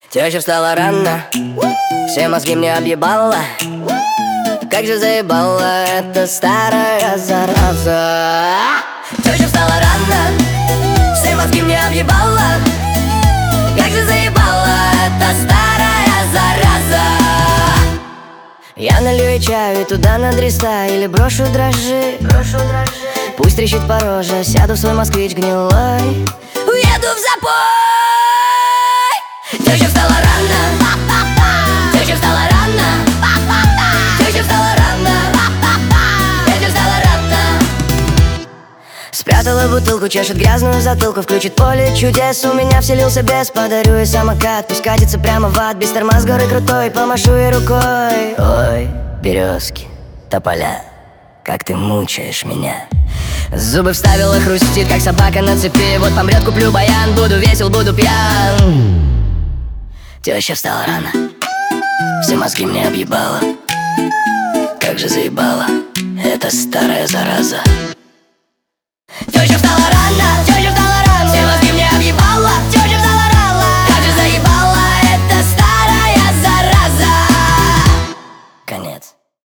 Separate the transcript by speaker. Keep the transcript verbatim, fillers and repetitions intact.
Speaker 1: Теща встала рано, все мозги мне объебала. Как же заебала эта старая зараза. Теща встала рано, все мозги мне объебала. Как же заебала эта старая зараза. Я налью ей чаю и туда надреста, или брошу дрожжи, брошу дрожжи. Пусть трещит по роже, сяду в свой москвич гнилой, уеду в запой. Теща встала рано, теща встала рано, теща встала рано, теща встала рано. Спрятала бутылку, чешет грязную затылку, включит поле чудес. У меня вселился бес, подарю ей самокат. Пусть катится прямо в ад, без тормоз горы крутой. Помашу ей рукой. Ой, березки, тополя, как ты мучаешь меня. Зубы вставила, хрустит, как собака на цепи. Вот помрет, куплю баян, буду весел, буду пьян. Теща встала рано, все мозги мне объебала.